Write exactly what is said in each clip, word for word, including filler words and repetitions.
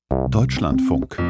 Deutschlandfunk.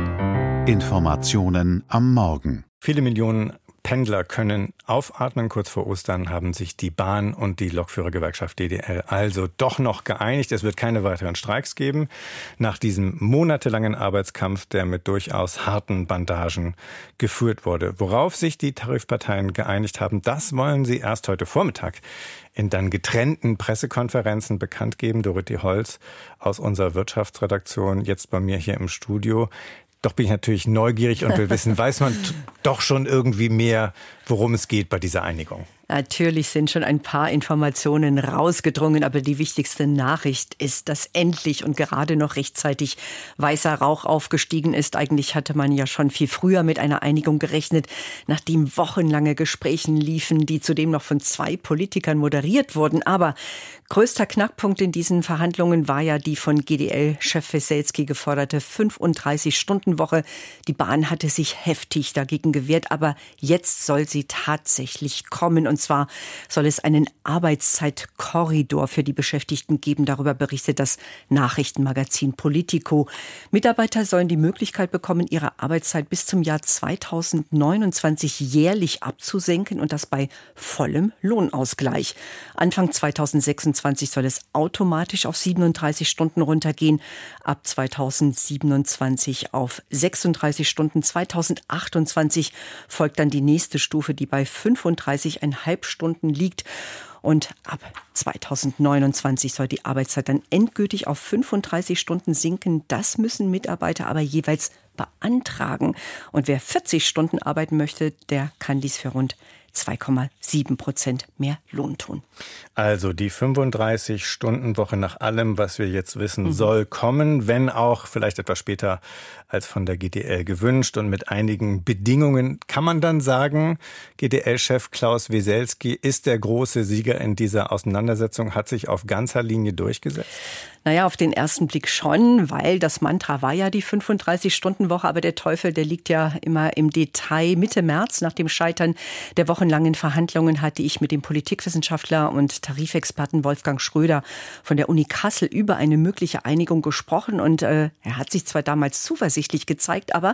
Informationen am Morgen. Viele Millionen Pendler können aufatmen. Kurz vor Ostern haben sich die Bahn und die Lokführergewerkschaft D D L also doch noch geeinigt. Es wird keine weiteren Streiks geben. Nach diesem monatelangen Arbeitskampf, der mit durchaus harten Bandagen geführt wurde. Worauf sich die Tarifparteien geeinigt haben, das wollen sie erst heute Vormittag in dann getrennten Pressekonferenzen bekannt geben. Dorothee Holz aus unserer Wirtschaftsredaktion, jetzt bei mir hier im Studio. Doch bin ich natürlich neugierig und will wissen, weiß man t- doch schon irgendwie mehr, worum es geht bei dieser Einigung? Natürlich sind schon ein paar Informationen rausgedrungen, aber die wichtigste Nachricht ist, dass endlich und gerade noch rechtzeitig weißer Rauch aufgestiegen ist. Eigentlich hatte man ja schon viel früher mit einer Einigung gerechnet, nachdem wochenlange Gespräche liefen, die zudem noch von zwei Politikern moderiert wurden. Aber größter Knackpunkt in diesen Verhandlungen war ja die von G D L-Chef Weselski geforderte fünfunddreißig-Stunden-Woche. Die Bahn hatte sich heftig dagegen gewehrt, aber jetzt soll sie tatsächlich kommen. Und zwar soll es einen Arbeitszeitkorridor für die Beschäftigten geben. Darüber berichtet das Nachrichtenmagazin Politico. Mitarbeiter sollen die Möglichkeit bekommen, ihre Arbeitszeit bis zum Jahr zweitausendneunundzwanzig jährlich abzusenken und das bei vollem Lohnausgleich. Anfang zweitausendsechsundzwanzig soll es automatisch auf siebenunddreißig Stunden runtergehen, ab zweitausendsiebenundzwanzig auf sechsunddreißig Stunden. zweitausendachtundzwanzig folgt dann die nächste Stufe, die bei fünfunddreißig Komma fünf Stunden liegt. Und ab zweitausendneunundzwanzig soll die Arbeitszeit dann endgültig auf fünfunddreißig Stunden sinken. Das müssen Mitarbeiter aber jeweils beantragen. Und wer vierzig Stunden arbeiten möchte, der kann dies für rund zwei Komma sieben Prozent mehr Lohn tun. Also die fünfunddreißig-Stunden-Woche nach allem, was wir jetzt wissen, mhm. soll kommen, wenn auch vielleicht etwas später als von der G D L gewünscht und mit einigen Bedingungen. Kann man dann sagen, G D L-Chef Klaus Weselski ist der große Sieger in dieser Auseinandersetzung, hat sich auf ganzer Linie durchgesetzt? Naja, auf den ersten Blick schon, weil das Mantra war ja die fünfunddreißig-Stunden-Woche, aber der Teufel, der liegt ja immer im Detail. Mitte März, nach dem Scheitern der wochenlangen Verhandlungen, hatte ich mit dem Politikwissenschaftler und Tarifexperten Wolfgang Schröder von der Uni Kassel über eine mögliche Einigung gesprochen und äh, er hat sich zwar damals zuversichtlich gezeigt, aber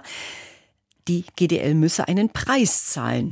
die G D L müsse einen Preis zahlen.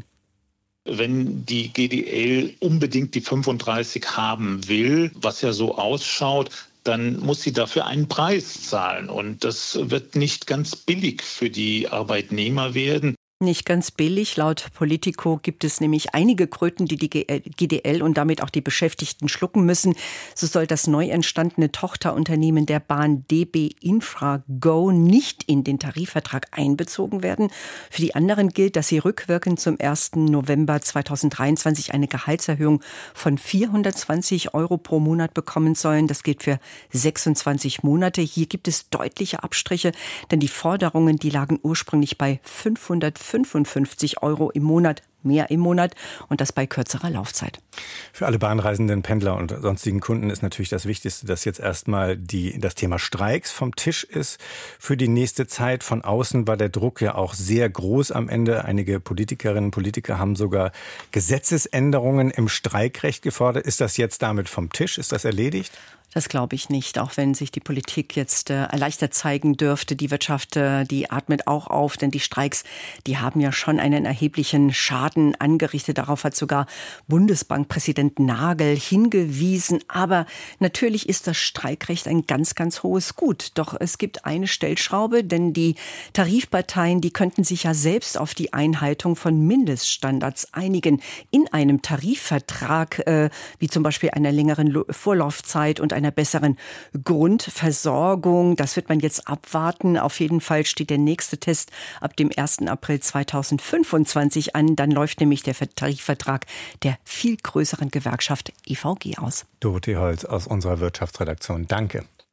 Wenn die G D L unbedingt die fünfunddreißig haben will, was ja so ausschaut, dann muss sie dafür einen Preis zahlen. Und das wird nicht ganz billig für die Arbeitnehmer werden. Nicht ganz billig. Laut Politico gibt es nämlich einige Kröten, die die G D L und damit auch die Beschäftigten schlucken müssen. So soll das neu entstandene Tochterunternehmen der Bahn D B Infra-Go nicht in den Tarifvertrag einbezogen werden. Für die anderen gilt, dass sie rückwirkend zum ersten November zweitausenddreiundzwanzig eine Gehaltserhöhung von vierhundertzwanzig Euro pro Monat bekommen sollen. Das gilt für sechsundzwanzig Monate. Hier gibt es deutliche Abstriche, denn die Forderungen, die lagen ursprünglich bei fünfhundertfünfundfünfzig Euro im Monat, mehr im Monat und das bei kürzerer Laufzeit. Für alle bahnreisenden Pendler und sonstigen Kunden ist natürlich das Wichtigste, dass jetzt erstmal die, das Thema Streiks vom Tisch ist für die nächste Zeit. Von außen war der Druck ja auch sehr groß am Ende. Einige Politikerinnen und Politiker haben sogar Gesetzesänderungen im Streikrecht gefordert. Ist das jetzt damit vom Tisch? Ist das erledigt? Das glaube ich nicht, auch wenn sich die Politik jetzt äh, erleichtert zeigen dürfte. Die Wirtschaft, äh, die atmet auch auf, denn die Streiks, die haben ja schon einen erheblichen Schaden angerichtet. Darauf hat sogar Bundesbankpräsident Nagel hingewiesen. Aber natürlich ist das Streikrecht ein ganz, ganz hohes Gut. Doch es gibt eine Stellschraube, denn die Tarifparteien, die könnten sich ja selbst auf die Einhaltung von Mindeststandards einigen. In einem Tarifvertrag, äh, wie zum Beispiel einer längeren Lo- Vorlaufzeit und einer besseren Grundversorgung. Das wird man jetzt abwarten. Auf jeden Fall steht der nächste Test ab dem ersten April zweitausendfünfundzwanzig an. Dann läuft nämlich der Tarifvertrag der viel größeren Gewerkschaft E V G aus. Dorothee Holz aus unserer Wirtschaftsredaktion. Danke.